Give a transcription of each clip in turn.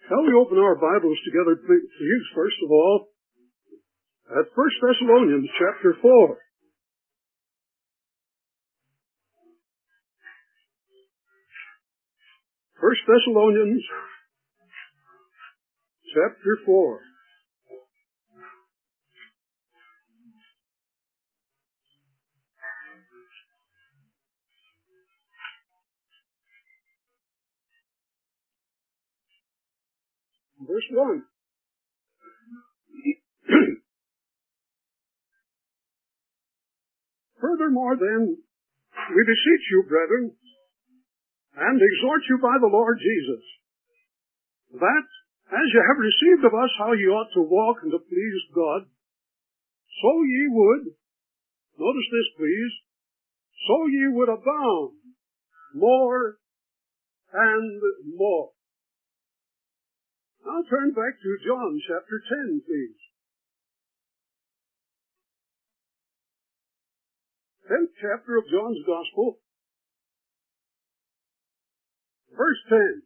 Shall we open our Bibles together, please, first of all, at 1 Thessalonians chapter 4. 1 Thessalonians chapter 4. Verse 1. Furthermore, then, we beseech you, brethren, and exhort you by the Lord Jesus, that, as you have received of us how ye ought to walk and to please God, so ye would, notice this please, so ye would abound more and more. Now turn back to John chapter 10, please. 10th chapter of John's Gospel, verse 10.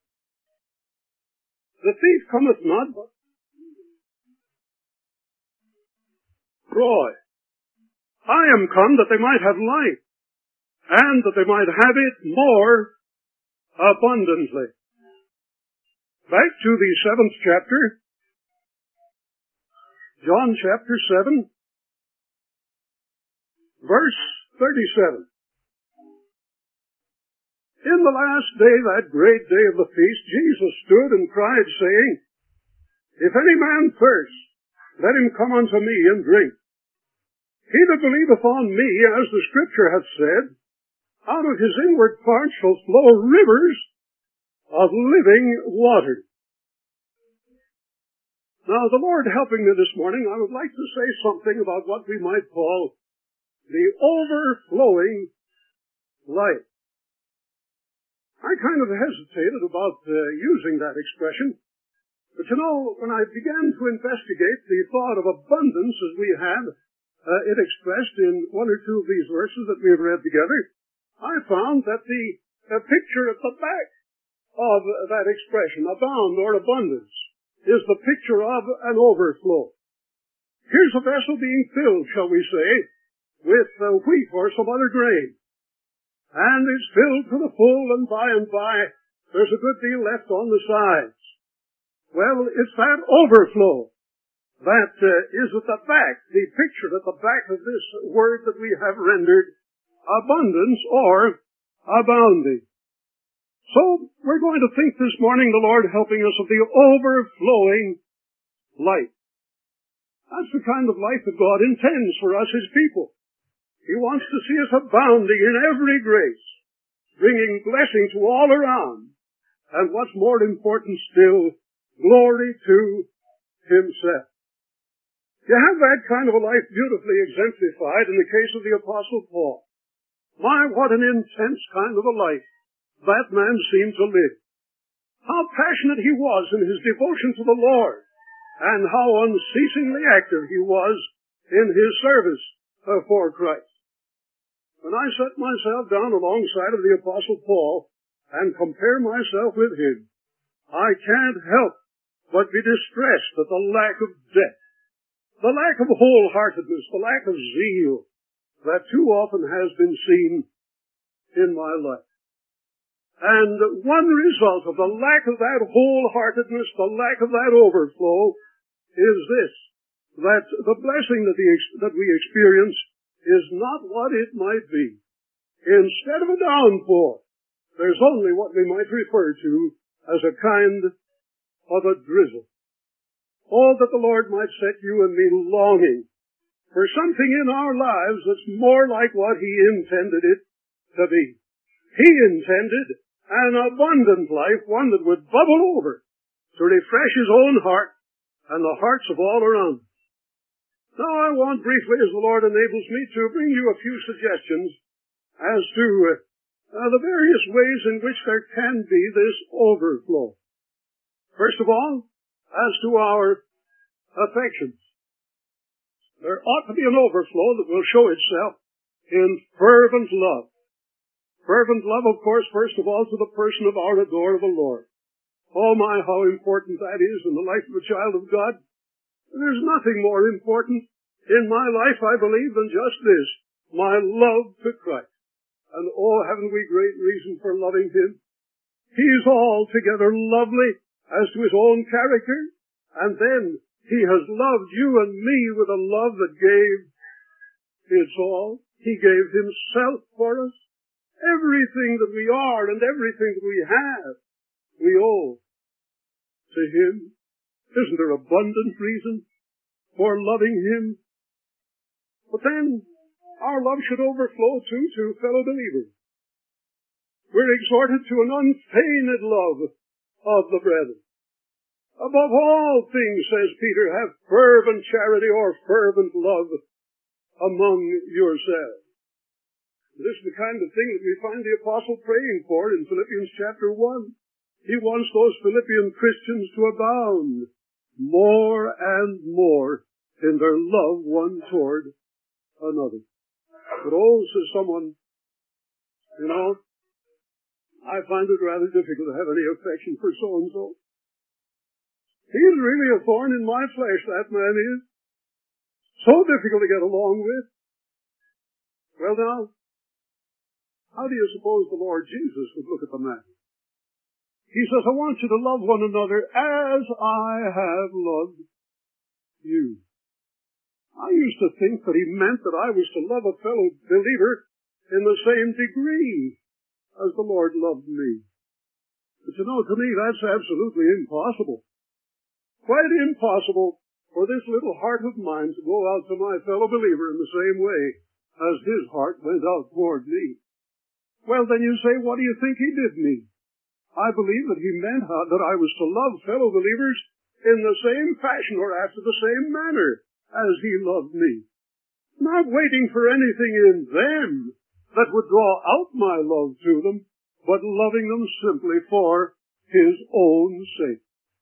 The thief cometh not, but destroy. I am come that they might have life, and that they might have it more abundantly. Back to the 7th chapter, John chapter 7, verse 37. In the last day, that great day of the feast, Jesus stood and cried, saying, If any man thirst, let him come unto me and drink. He that believeth on me, as the Scripture hath said, out of his inward parts shall flow rivers of living water. Now, the Lord helping me this morning, I would like to say something about what we might call the overflowing life. I kind of hesitated about using that expression, but you know, when I began to investigate the thought of abundance as we had it expressed in one or two of these verses that we have read together, I found that the picture at the back of that expression, abound or abundance, is the picture of an overflow. Here's a vessel being filled, shall we say, with wheat or some other grain. And it's filled to the full, and by, there's a good deal left on the sides. Well, it's that overflow that is at the back, the picture at the back of this word that we have rendered abundance or abounding. So, we're going to think this morning, the Lord helping us, of the overflowing life. That's the kind of life that God intends for us, His people. He wants to see us abounding in every grace, bringing blessing to all around, and what's more important still, glory to Himself. You have that kind of a life beautifully exemplified in the case of the Apostle Paul. My, what an intense kind of a life that man seemed to live. How passionate he was in his devotion to the Lord, and how unceasingly active he was in his service for Christ. When I set myself down alongside of the Apostle Paul and compare myself with him, I can't help but be distressed at the lack of depth, the lack of wholeheartedness, the lack of zeal that too often has been seen in my life. And one result of the lack of that wholeheartedness, the lack of that overflow, is this, that the blessing that we experience is not what it might be. Instead of a downpour, there's only what we might refer to as a kind of a drizzle. Oh, that the Lord might set you and me longing for something in our lives that's more like what He intended it to be. He intended an abundant life, one that would bubble over to refresh His own heart and the hearts of all around. Now I want briefly, as the Lord enables me, to bring you a few suggestions as to the various ways in which there can be this overflow. First of all, as to our affections. There ought to be an overflow that will show itself in fervent love. Fervent love, of course, first of all, to the person of our adorable Lord. Oh my, how important that is in the life of a child of God. There's nothing more important in my life, I believe, than just this, my love to Christ. And oh, haven't we great reason for loving Him? He's altogether lovely as to His own character, and then He has loved you and me with a love that gave its all. He gave Himself for us. Everything that we are and everything that we have, we owe to Him. Isn't there abundant reason for loving Him? But then, our love should overflow too to fellow believers. We're exhorted to an unfeigned love of the brethren. Above all things, says Peter, have fervent charity or fervent love among yourselves. This is the kind of thing that we find the apostle praying for in Philippians chapter 1. He wants those Philippian Christians to abound more and more in their love one toward another. But oh, says someone, I find it rather difficult to have any affection for so-and-so. He's really a thorn in my flesh, that man is. So difficult to get along with. Well now, how do you suppose the Lord Jesus would look at the matter? He says, I want you to love one another as I have loved you. I used to think that He meant that I was to love a fellow believer in the same degree as the Lord loved me. But to me, that's absolutely impossible. Quite impossible for this little heart of mine to go out to my fellow believer in the same way as His heart went out toward me. Well, then you say, what do you think He did me? I believe that He meant that I was to love fellow believers in the same fashion or after the same manner as He loved me. Not waiting for anything in them that would draw out my love to them, but loving them simply for His own sake.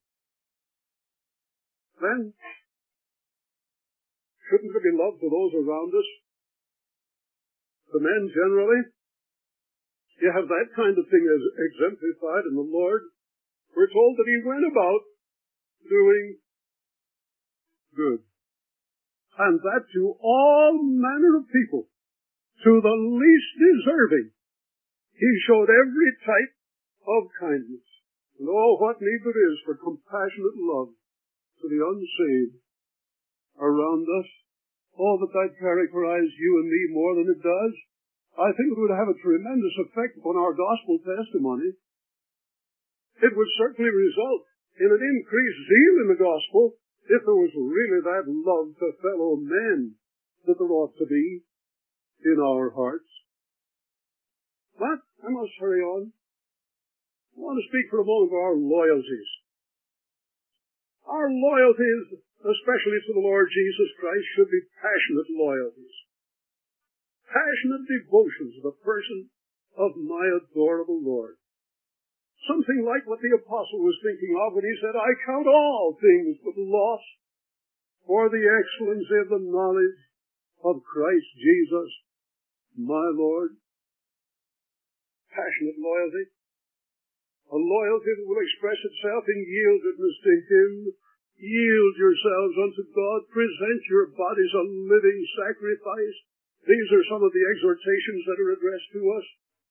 Then, shouldn't there be love for those around us? The men generally? You have that kind of thing as exemplified in the Lord. We're told that He went about doing good. And that to all manner of people, to the least deserving. He showed every type of kindness. And oh, what need there is for compassionate love to the unsaved around us. Oh, that characterized you and me more than it does. I think it would have a tremendous effect upon our gospel testimony. It would certainly result in an increased zeal in the gospel if there was really that love to fellow men that there ought to be in our hearts. But I must hurry on. I want to speak for a moment of our loyalties. Our loyalties, especially to the Lord Jesus Christ, should be passionate loyalties. Passionate devotion to the person of my adorable Lord. Something like what the apostle was thinking of when he said, I count all things but loss for the excellency of the knowledge of Christ Jesus, my Lord. Passionate loyalty. A loyalty that will express itself in yieldedness to Him. Yield yourselves unto God. Present your bodies a living sacrifice. These are some of the exhortations that are addressed to us.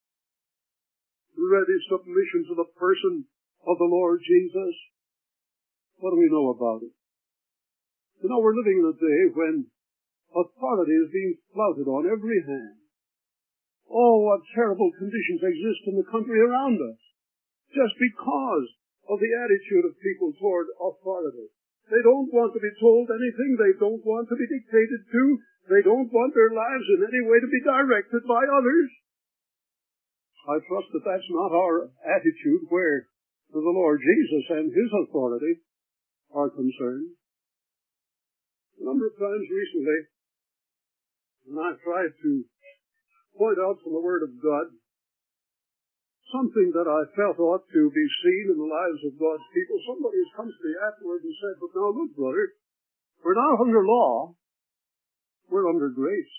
Ready submission to the person of the Lord Jesus. What do we know about it? We're living in a day when authority is being flouted on every hand. Oh, what terrible conditions exist in the country around us, just because of the attitude of people toward authority. They don't want to be told anything. They don't want to be dictated to. They don't want their lives in any way to be directed by others. I trust that that's not our attitude where the Lord Jesus and His authority are concerned. A number of times recently, when I've tried to point out from the Word of God something that I felt ought to be seen in the lives of God's people, somebody has come to me afterward and said, but now look, brother, we're not under law, we're under grace.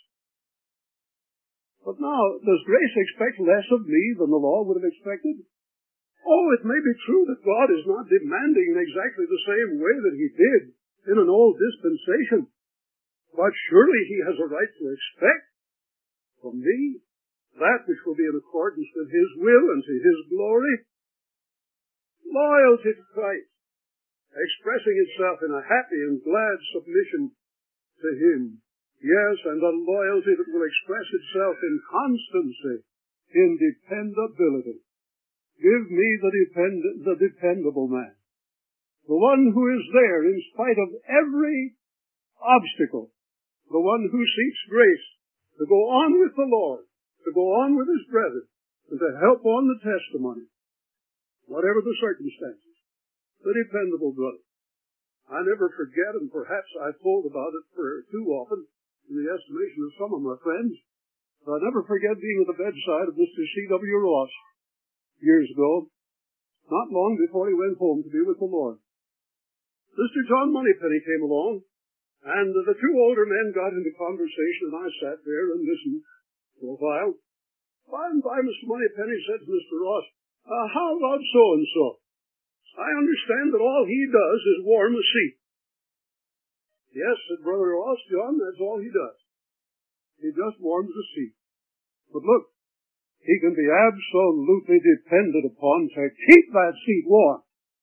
But now, does grace expect less of me than the law would have expected? Oh, it may be true that God is not demanding in exactly the same way that he did in an old dispensation, but surely he has a right to expect from me that which will be in accordance with his will and to his glory. Loyalty to Christ, expressing itself in a happy and glad submission to him. Yes, and a loyalty that will express itself in constancy, in dependability. Give me the dependable man, the one who is there in spite of every obstacle, the one who seeks grace to go on with the Lord, to go on with his brethren, and to help on the testimony, whatever the circumstances. The dependable brother. I never forget, and perhaps I've told about it for too often in the estimation of some of my friends, but I never forget being at the bedside of Mr. C.W. Ross years ago, not long before he went home to be with the Lord. Mr. John Moneypenny came along, and the two older men got into conversation, and I sat there and listened for a while. By and by, Mr. Moneypenny said to Mr. Ross, how about so-and-so? I understand that all he does is warm a seat. Yes, said Brother Ross, John, that's all he does. He just warms the seat. But look, he can be absolutely depended upon to keep that seat warm.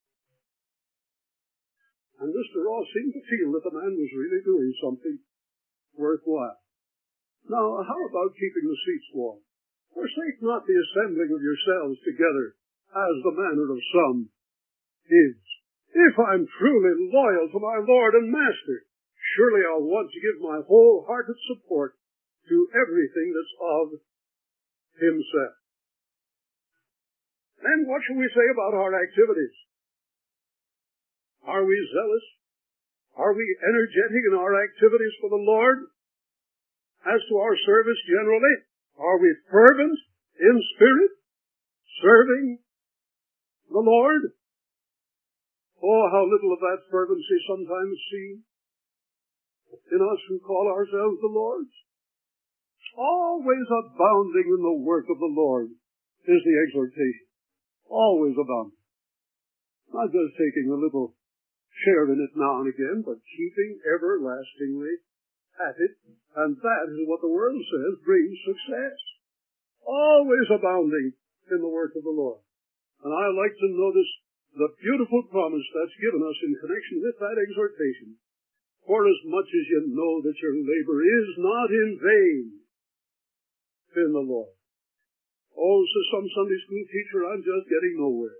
And Mr. Ross seemed to feel that the man was really doing something worthwhile. Now, how about keeping the seats warm? Forsake not the assembling of yourselves together, as the manner of some is. If I'm truly loyal to my Lord and Master, surely I'll want to give my wholehearted support to everything that's of himself. Then what shall we say about our activities? Are we zealous? Are we energetic in our activities for the Lord? As to our service generally, are we fervent in spirit, serving the Lord? Oh, how little of that fervency sometimes seen in us who call ourselves the Lord's. Always abounding in the work of the Lord is the exhortation. Always abounding. Not just taking a little share in it now and again, but keeping everlastingly at it. And that is what the world says brings success. Always abounding in the work of the Lord. And I like to notice the beautiful promise that's given us in connection with that exhortation. For as much as you know that your labor is not in vain in the Lord. Oh, says some Sunday school teacher, I'm just getting nowhere.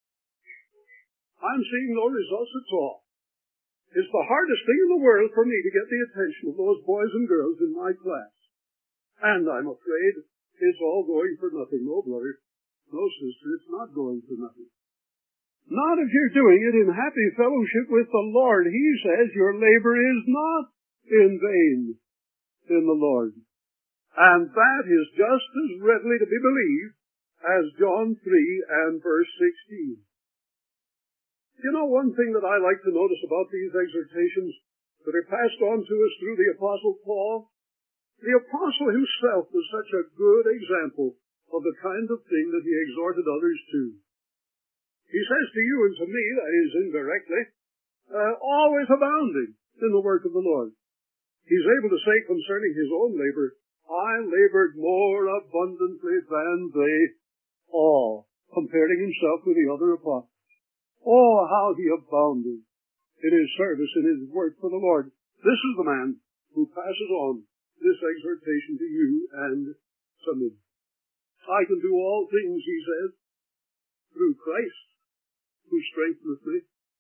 I'm seeing no results at all. It's the hardest thing in the world for me to get the attention of those boys and girls in my class. And I'm afraid it's all going for nothing. No, brother. No, sister, it's not going for nothing. Not if you're doing it in happy fellowship with the Lord. He says your labor is not in vain in the Lord. And that is just as readily to be believed as John 3 and verse 16. You know, one thing that I like to notice about these exhortations that are passed on to us through the Apostle Paul, the Apostle himself was such a good example of the kind of thing that he exhorted others to. He says to you and to me, that is indirectly, always abounding in the work of the Lord. He's able to say concerning his own labor, I labored more abundantly than they all, comparing himself with the other apostles. Oh, how he abounded in his service, in his work for the Lord. This is the man who passes on this exhortation to you and to me. I can do all things, he says, through Christ, who strengtheneth me.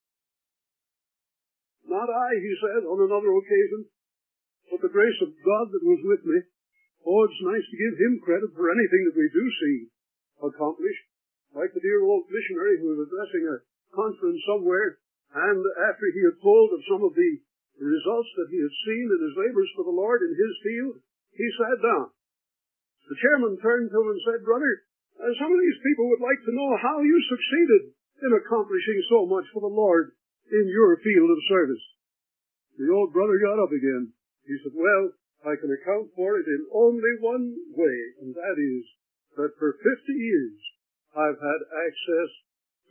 Not I, he said on another occasion, but the grace of God that was with me. Oh, it's nice to give him credit for anything that we do see accomplished. Like the dear old missionary who was addressing a conference somewhere, and after he had told of some of the results that he had seen in his labors for the Lord in his field, he sat down. The chairman turned to him and said, Brother, some of these people would like to know how you succeeded in accomplishing so much for the Lord in your field of service. The old brother got up again. He said, well, I can account for it in only one way, and that is that for 50 years I've had access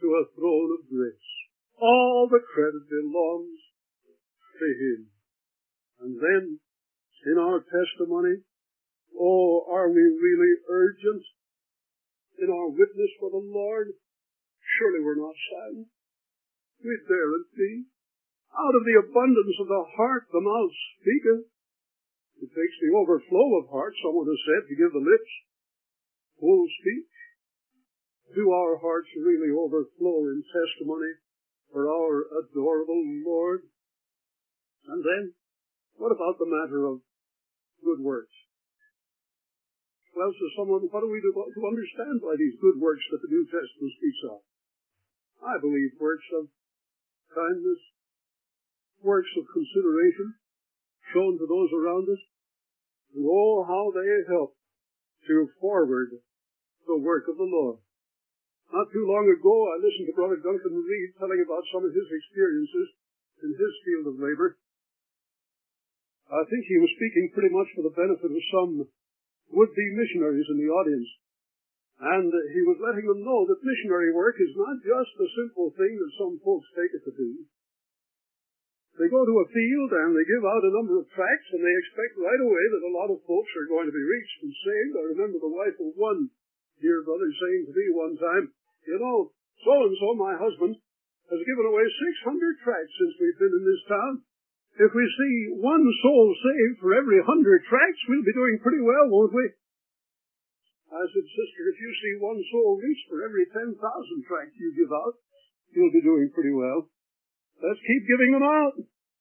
to a throne of grace. All the credit belongs to Him. And then, in our testimony, oh, are we really urgent in our witness for the Lord? Surely we're not silent. We daren't be. Out of the abundance of the heart, the mouth speaketh. It takes the overflow of heart, someone has said, to give the lips full speech. Do our hearts really overflow in testimony for our adorable Lord? And then, what about the matter of good works? Well, says someone, what do we do to understand by these good works that the New Testament speaks of? I believe works of kindness, works of consideration shown to those around us, and oh, how they help to forward the work of the Lord. Not too long ago, I listened to Brother Duncan Reed telling about some of his experiences in his field of labor. I think he was speaking pretty much for the benefit of some would-be missionaries in the audience. And he was letting them know that missionary work is not just a simple thing that some folks take it to be. They go to a field and they give out a number of tracts and they expect right away that a lot of folks are going to be reached and saved. I remember the wife of one dear brother saying to me one time, you know, so-and-so, my husband, has given away 600 tracts since we've been in this town. If we see one soul saved for every 100 tracts, we'll be doing pretty well, won't we? I said, sister, if you see one soul reached for every 10,000 tracts you give out, you'll be doing pretty well. Let's keep giving them out.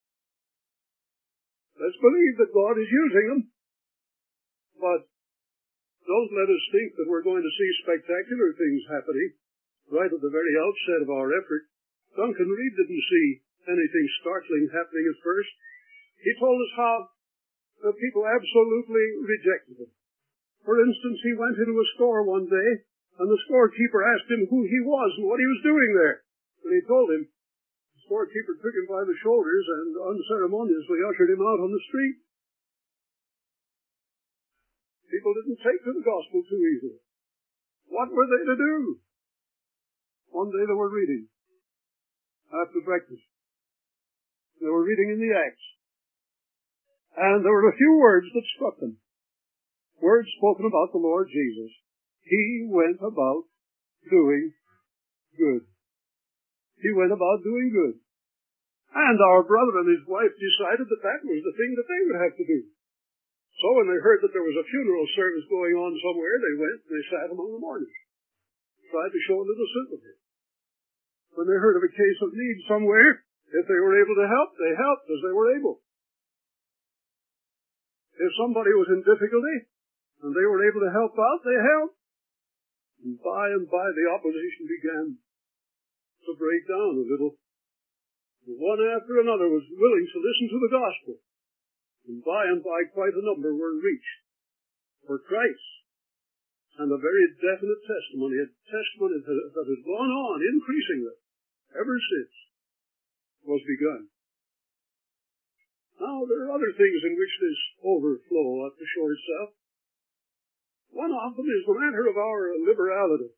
Let's believe that God is using them. But don't let us think that we're going to see spectacular things happening right at the very outset of our effort. Duncan Reed didn't see anything startling happening at first. He told us how the people absolutely rejected him. For instance, he went into a store one day, and the storekeeper asked him who he was and what he was doing there. When he told him, the storekeeper took him by the shoulders and unceremoniously ushered him out on the street. People didn't take to the gospel too easily. What were they to do? One day they were reading after breakfast. They were reading in the Acts. And there were a few words that struck them. Words spoken about the Lord Jesus. He went about doing good. He went about doing good. And our brother and his wife decided that that was the thing that they would have to do. So when they heard that there was a funeral service going on somewhere, they went and they sat among the mourners. Tried to show a little sympathy. When they heard of a case of need somewhere, if they were able to help, they helped as they were able. If somebody was in difficulty, and they were able to help out, they helped. And by the opposition began to break down a little. One after another was willing to listen to the gospel. And by quite a number were reached for Christ. And a very definite testimony, a testimony that has gone on increasingly ever since, was begun. Now, there are other things in which this overflow ought to show itself. One of them is the matter of our liberality.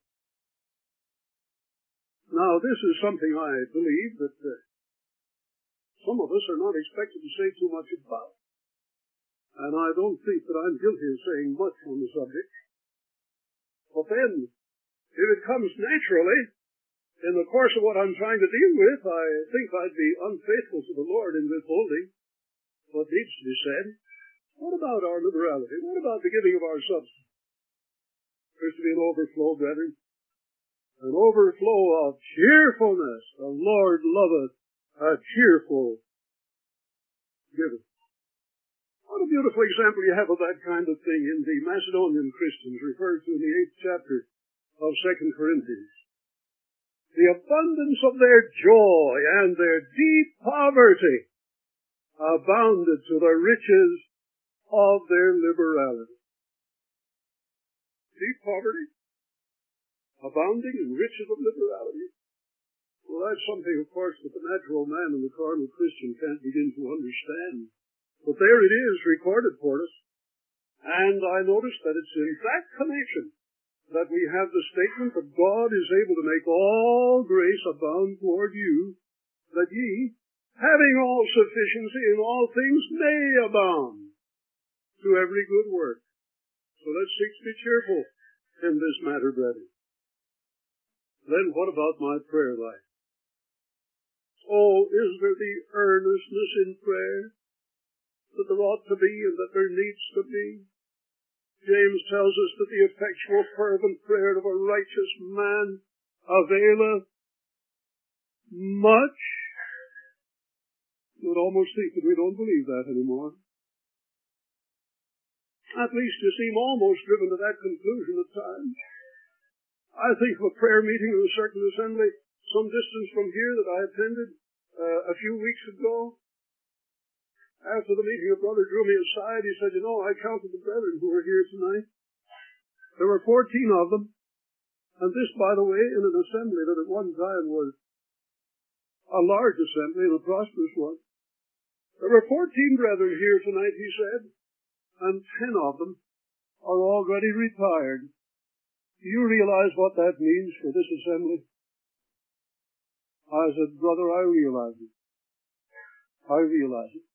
Now, this is something I believe that some of us are not expected to say too much about. And I don't think that I'm guilty of saying much on the subject. But then, if it comes naturally, in the course of what I'm trying to deal with, I think I'd be unfaithful to the Lord in withholding what needs to be said. What about our liberality? What about the giving of our substance? There's to be an overflow, brethren. An overflow of cheerfulness. The Lord loveth a cheerful giver. What a beautiful example you have of that kind of thing in the Macedonian Christians referred to in the 8th chapter of 2 Corinthians. The abundance of their joy and their deep poverty abounded to the riches of their liberality. Deep poverty, abounding in riches of liberality. Well, that's something, of course, that the natural man and the carnal Christian can't begin to understand. But there it is recorded for us. And I noticed that it's in that connection that we have the statement that God is able to make all grace abound toward you, that ye, having all sufficiency in all things, may abound to every good work. So let's seek to be cheerful in this matter, brethren. Then what about my prayer life? Oh, is there the earnestness in prayer that there ought to be and that there needs to be? James tells us that the effectual fervent prayer of a righteous man availeth much. You would almost think that we don't believe that anymore. At least you seem almost driven to that conclusion at times. I think of a prayer meeting in a certain assembly some distance from here that I attended a few weeks ago. After the meeting, a brother drew me aside. He said, I counted the brethren who were here tonight. There were 14 of them. And this, by the way, in an assembly that at one time was a large assembly and a prosperous one. There were 14 brethren here tonight, he said, and 10 of them are already retired. Do you realize what that means for this assembly? I said, brother, I realize it. I realize it.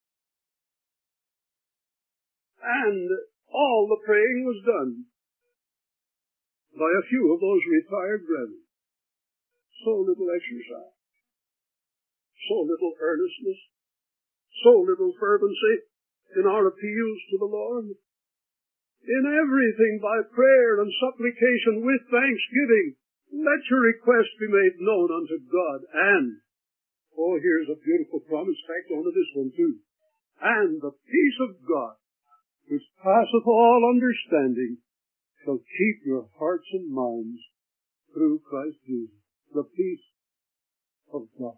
And all the praying was done by a few of those retired brethren. So little exercise, so little earnestness, so little fervency in our appeals to the Lord. In everything by prayer and supplication with thanksgiving, let your requests be made known unto God. And, here's a beautiful promise, fact onto this one too. And the peace of God, which passeth all understanding, shall keep your hearts and minds through Christ Jesus. The peace of God.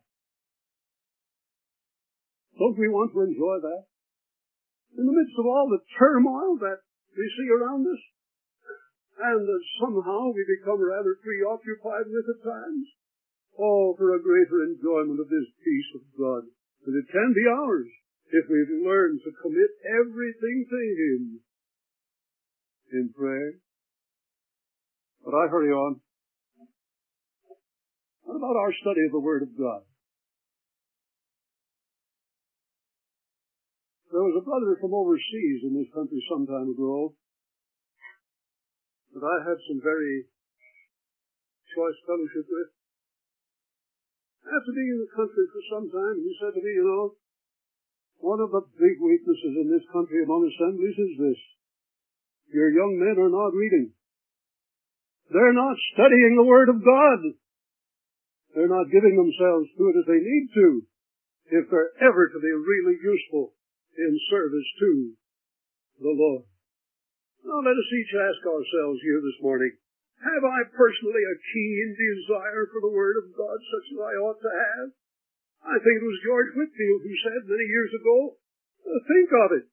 Don't we want to enjoy that? In the midst of all the turmoil that we see around us, and that somehow we become rather preoccupied with at times. Oh, for a greater enjoyment of this peace of God. And it can be ours if we learn to commit everything to Him in prayer. But I hurry on. What about our study of the Word of God? There was a brother from overseas in this country some time ago that I had some very choice fellowship with. After being in the country for some time, he said to me, one of the big weaknesses in this country among assemblies is this. Your young men are not reading. They're not studying the Word of God. They're not giving themselves to it as they need to, if they're ever to be really useful in service to the Lord. Now let us each ask ourselves here this morning, have I personally a keen desire for the Word of God such as I ought to have? I think it was George Whitefield who said many years ago, think of it.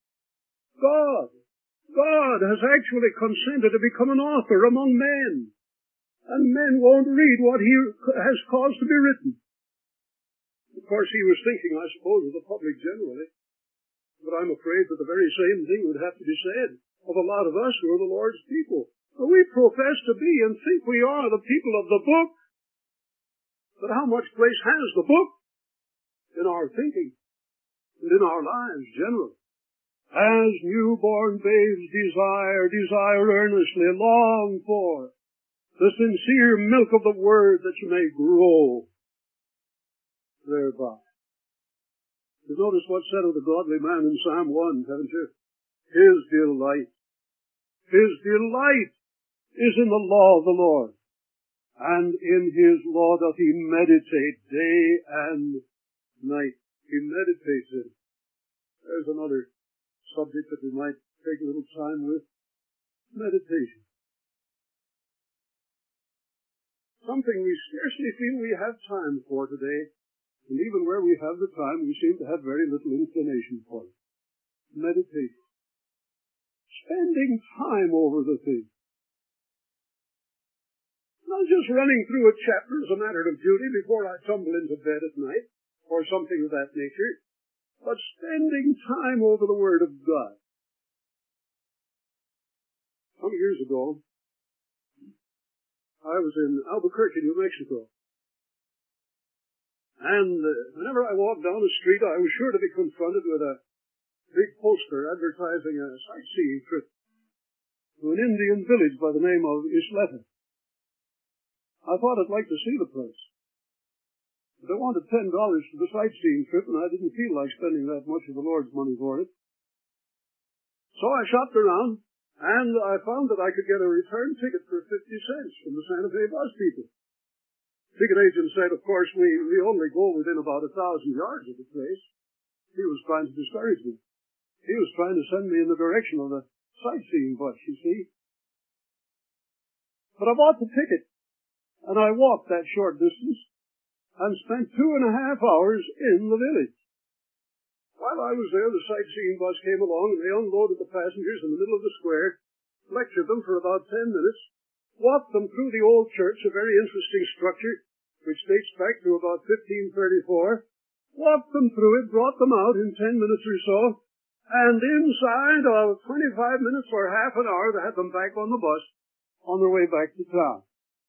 God has actually consented to become an author among men. And men won't read what He has caused to be written. Of course, he was thinking, I suppose, of the public generally. But I'm afraid that the very same thing would have to be said of a lot of us who are the Lord's people. We profess to be and think we are the people of the book. But how much place has the book in our thinking and in our lives generally? As newborn babes desire earnestly, long for the sincere milk of the Word that you may grow thereby. You notice what's said of the godly man in Psalm 1, haven't you? His delight is in the law of the Lord, and in His law doth he meditate day and night. He meditates in it. There's another subject that we might take a little time with. Meditation. Something we scarcely feel we have time for today, and even where we have the time, we seem to have very little inclination for it. Meditation. Spending time over the thing. Not just running through a chapter as a matter of duty before I tumble into bed at night, or something of that nature, but spending time over the Word of God. Some years ago, I was in Albuquerque, New Mexico. And whenever I walked down the street, I was sure to be confronted with a big poster advertising a sightseeing trip to an Indian village by the name of Isleta. I thought I'd like to see the place. But I wanted $10 for the sightseeing trip, and I didn't feel like spending that much of the Lord's money for it. So I shopped around, and I found that I could get a return ticket for 50 cents from the Santa Fe bus people. The ticket agent said, of course, we only go within about 1,000 yards of the place. He was trying to discourage me. He was trying to send me in the direction of the sightseeing bus, you see. But I bought the ticket, and I walked that short distance and spent 2.5 hours in the village. While I was there, the sightseeing bus came along, and they unloaded the passengers in the middle of the square, lectured them for about 10 minutes, walked them through the old church, a very interesting structure, which dates back to about 1534, walked them through it, brought them out in 10 minutes or so, and inside of 25 minutes or half an hour, they had them back on the bus on their way back to town.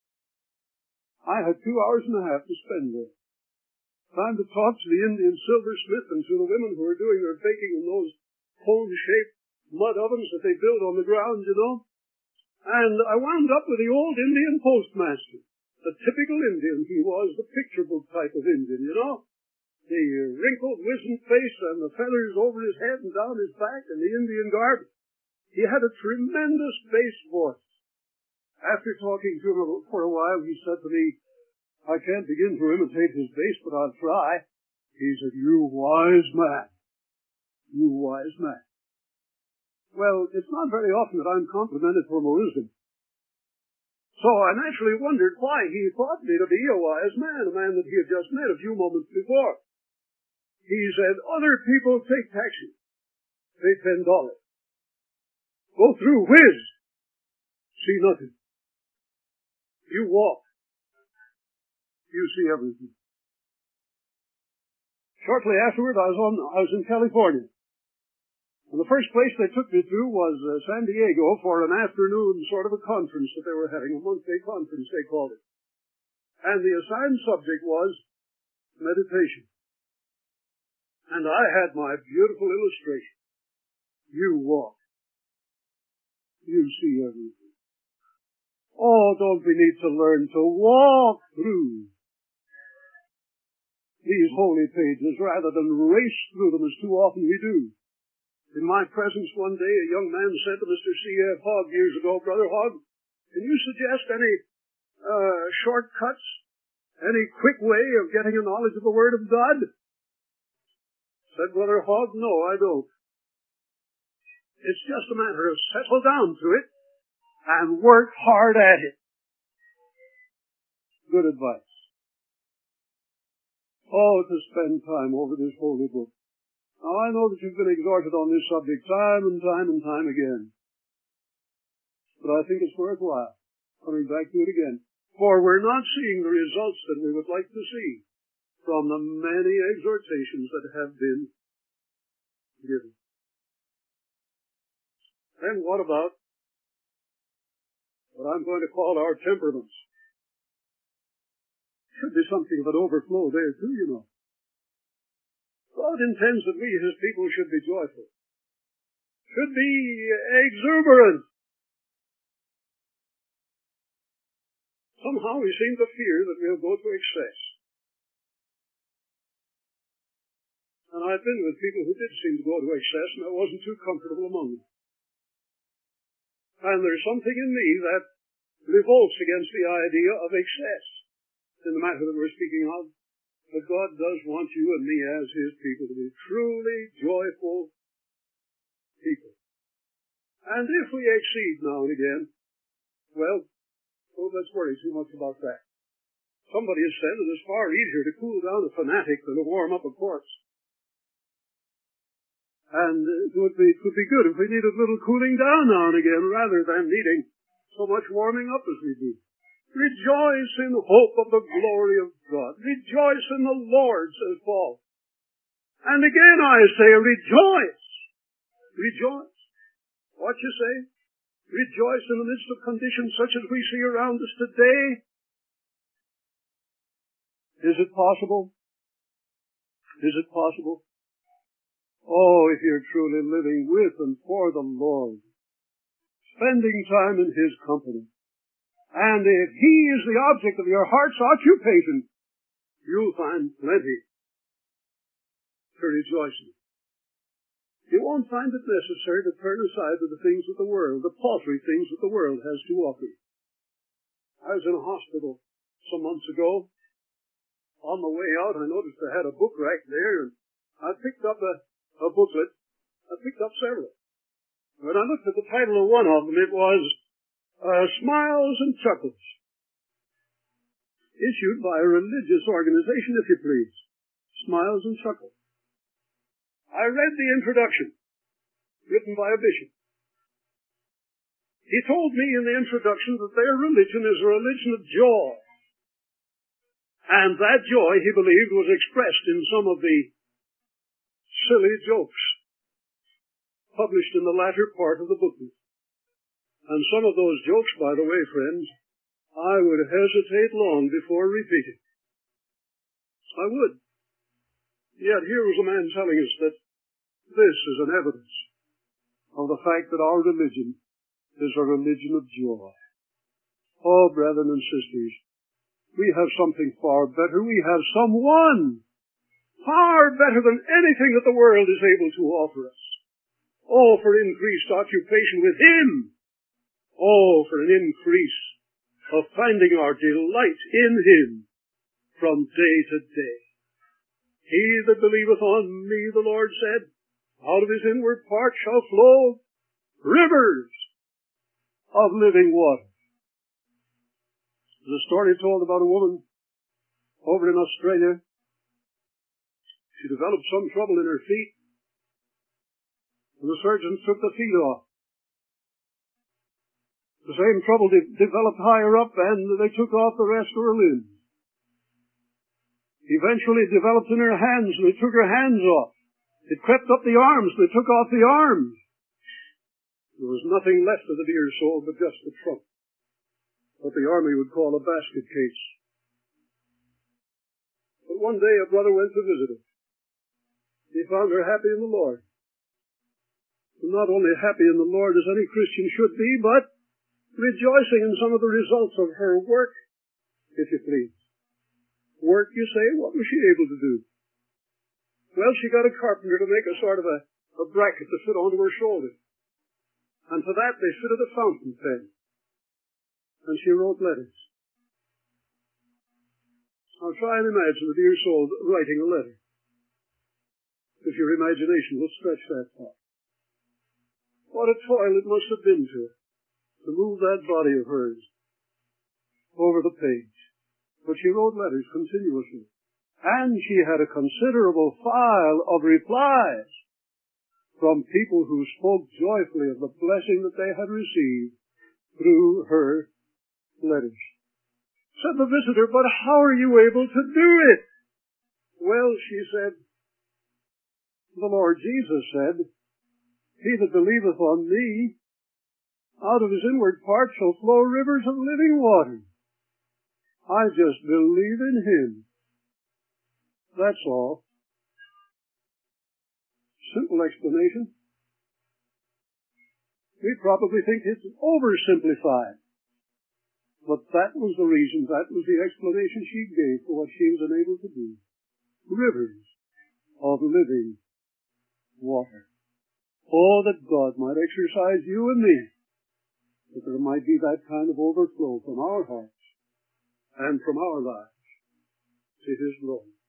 I had 2.5 hours to spend there. Time to talk to the Indian silversmith and to the women who were doing their baking in those cone-shaped mud ovens that they build on the ground, you know. And I wound up with the old Indian postmaster. The typical Indian he was, the picture book type of Indian, you know. The wrinkled, wizened face and the feathers over his head and down his back and the Indian garb. He had a tremendous bass voice. After talking to him for a while, he said to me, I can't begin to imitate his bass, but I'll try. He said, you wise man. You wise man. Well, it's not very often that I'm complimented for my wisdom. So I naturally wondered why he thought me to be a wise man, a man that he had just met a few moments before. He said, other people take taxis. Pay $10. Go through whiz. See nothing. You walk. You see everything. Shortly afterward, I was in California. And the first place they took me to was San Diego for an afternoon sort of a conference that they were having, a monthly conference, they called it. And the assigned subject was meditation. And I had my beautiful illustration. You walk. You see everything. Oh, don't we need to learn to walk through these holy pages rather than race through them as too often we do? In my presence one day, a young man said to Mr. C.F. Hogg years ago, Brother Hogg, can you suggest any shortcuts, any quick way of getting a knowledge of the Word of God? Said Brother Hogg, no, I don't. It's just a matter of settle down to it and work hard at it. Good advice. Oh, to spend time over this holy book. Now, I know that you've been exhorted on this subject time and time again. But I think it's worthwhile coming back to it again. For we're not seeing the results that we would like to see from the many exhortations that have been given. And what about what I'm going to call our temperaments? Should be something of an overflow there too, you know. God intends that we, His people, should be joyful, should be exuberant. Somehow we seem to fear that we'll go to excess. And I've been with people who did seem to go to excess, and I wasn't too comfortable among them. And there's something in me that revolts against the idea of excess in the matter that we're speaking of. But God does want you and me as His people to be truly joyful people. And if we exceed now and again, well, don't let's worry too much about that. Somebody has said that it's far easier to cool down a fanatic than to warm up a corpse. And it would be good if we needed a little cooling down now and again rather than needing so much warming up as we do. Rejoice in hope of the glory of God. Rejoice in the Lord, says Paul. And again I say, rejoice. Rejoice. What you say? rejoice in the midst of conditions such as we see around us today? Is it possible? Is it possible? Oh, if you're truly living with and for the Lord, spending time in His company, and if He is the object of your heart's occupation, you'll find plenty to rejoice in. You won't find it necessary to turn aside to the things of the world, the paltry things that the world has to offer. I was in a hospital some months ago. On the way out, I noticed they had a book rack there, and I picked up a booklet. I picked up several. When I looked at the title of one of them, it was Smiles and Chuckles, issued by a religious organization, if you please. Smiles and Chuckles. I read the introduction, written by a bishop. He told me in the introduction that their religion is a religion of joy. And that joy, he believed, was expressed in some of the silly jokes published in the latter part of the booklet. And some of those jokes, by the way, friends, I would hesitate long before repeating. I would. Yet here was a man telling us that this is an evidence of the fact that our religion is a religion of joy. Oh, brethren and sisters, we have something far better. We have someone far better than anything that the world is able to offer us. Oh, for increased occupation with Him. Oh, for an increase of finding our delight in Him from day to day. He that believeth on me, the Lord said, out of his inward parts shall flow rivers of living water. There's a story told about a woman over in Australia. She developed some trouble in her feet, and the surgeons took the feet off. The same trouble developed higher up, and they took off the rest of her limbs. Eventually it developed in her hands, and they took her hands off. It crept up the arms, and they took off the arms. There was nothing left of the dear soul but just the trunk, what the army would call a basket case. But one day a brother went to visit her. He found her happy in the Lord. And not only happy in the Lord as any Christian should be, but rejoicing in some of the results of her work, if you please. Work, you say? What was she able to do? Well, she got a carpenter to make a sort of a bracket to fit onto her shoulder. And for that they fitted a fountain pen. And she wrote letters. Now try and imagine the dear soul writing a letter, if your imagination will stretch that far. What a toil it must have been to her to move that body of hers over the page. But she wrote letters continuously. And she had a considerable file of replies from people who spoke joyfully of the blessing that they had received through her letters. Said the visitor, but how are you able to do it? Well, she said, the Lord Jesus said, he that believeth on me, out of his inward parts shall flow rivers of living water. I just believe in him. That's all. Simple explanation. We probably think it's oversimplified. But that was the reason, that was the explanation she gave for what she was unable to do. Rivers of living water. Oh, that God might exercise you and me, that there might be that kind of overflow from our hearts and from our lives to his glory.